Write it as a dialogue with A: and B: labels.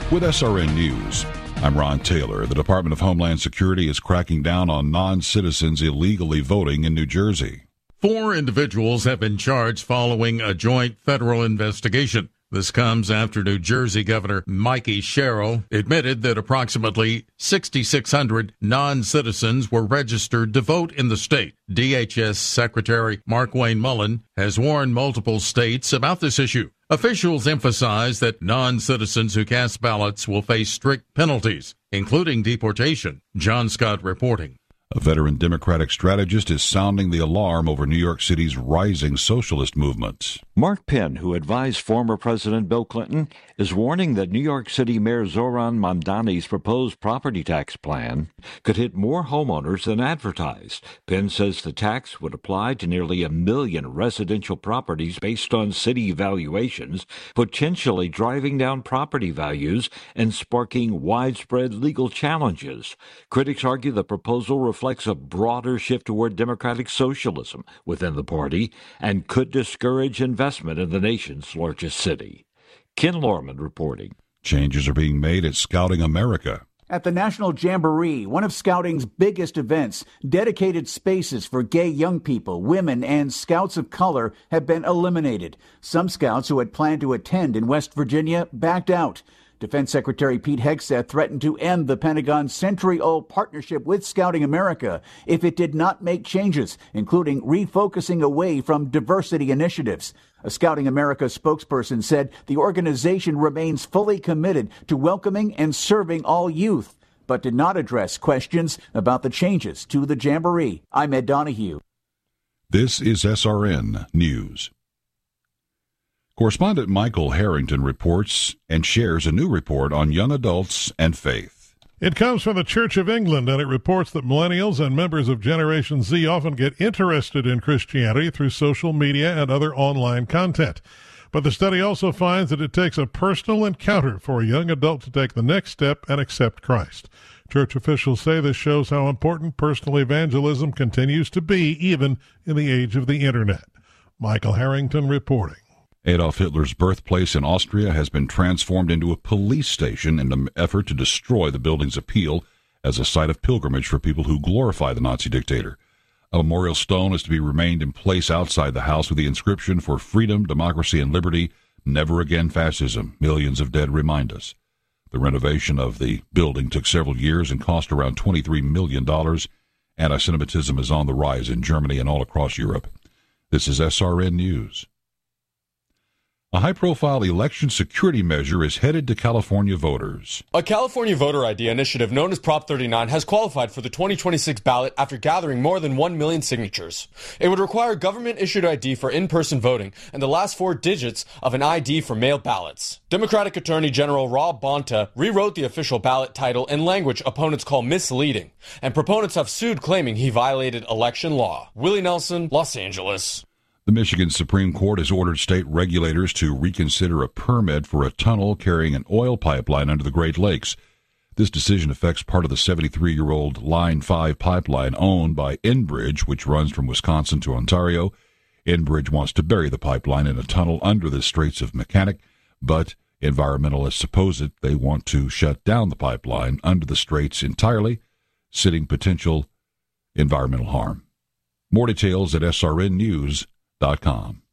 A: With SRN News, I'm Ron Taylor. The Department of Homeland Security is cracking down on non-citizens illegally voting in New Jersey.
B: 4 individuals have been charged following a joint federal investigation. This comes after New Jersey Governor Mikey Sherrill admitted that approximately 6,600 non-citizens were registered to vote in the state. DHS Secretary Markwayne Mullin has warned multiple states about this issue. Officials emphasize that non-citizens who cast ballots will face strict penalties, including deportation. John Scott reporting.
A: A veteran Democratic strategist is sounding the alarm over New York City's rising socialist movement.
C: Mark Penn, who advised former President Bill Clinton, is warning that New York City Mayor Zoran Mamdani's proposed property tax plan could hit more homeowners than advertised. Penn says the tax would apply to nearly 1 million residential properties based on city valuations, potentially driving down property values and sparking widespread legal challenges. Critics argue the proposal reflects a broader shift toward democratic socialism within the party and could discourage investment in the nation's largest city. Ken Lorman reporting.
A: Changes are being made at Scouting America.
D: At the National Jamboree, one of Scouting's biggest events, dedicated spaces for gay young people, women, and scouts of color have been eliminated. Some scouts who had planned to attend in West Virginia backed out. Defense Secretary Pete Hegseth threatened to end the Pentagon's century-old partnership with Scouting America if it did not make changes, including refocusing away from diversity initiatives. A Scouting America spokesperson said the organization remains fully committed to welcoming and serving all youth, but did not address questions about the changes to the Jamboree. I'm Ed Donahue.
A: This is SRN News. Correspondent Michael Harrington reports and shares a new report on young adults and faith.
E: It comes from the Church of England, and it reports that millennials and members of Generation Z often get interested in Christianity through social media and other online content. But the study also finds that it takes a personal encounter for a young adult to take the next step and accept Christ. Church officials say this shows how important personal evangelism continues to be, even in the age of the Internet. Michael Harrington reporting.
A: Adolf Hitler's birthplace in Austria has been transformed into a police station in an effort to destroy the building's appeal as a site of pilgrimage for people who glorify the Nazi dictator. A memorial stone is to be remained in place outside the house with the inscription, "For freedom, democracy, and liberty, never again fascism. Millions of dead remind us." The renovation of the building took several years and cost around $23 million. Anti-Semitism is on the rise in Germany and all across Europe. This is SRN News. A high-profile election security measure is headed to California voters.
F: A California voter ID initiative known as Prop 39 has qualified for the 2026 ballot after gathering more than 1 million signatures. It would require government-issued ID for in-person voting and the last 4 digits of an ID for mail ballots. Democratic Attorney General Rob Bonta rewrote the official ballot title in language opponents call misleading, and proponents have sued claiming he violated election law. Willie Nelson, Los Angeles.
A: The Michigan Supreme Court has ordered state regulators to reconsider a permit for a tunnel carrying an oil pipeline under the Great Lakes. This decision affects part of the 73-year-old Line 5 pipeline owned by Enbridge, which runs from Wisconsin to Ontario. Enbridge wants to bury the pipeline in a tunnel under the Straits of Mackinac, but environmentalists suppose that they want to shut down the pipeline under the straits entirely, citing potential environmental harm. More details at srnnews.com.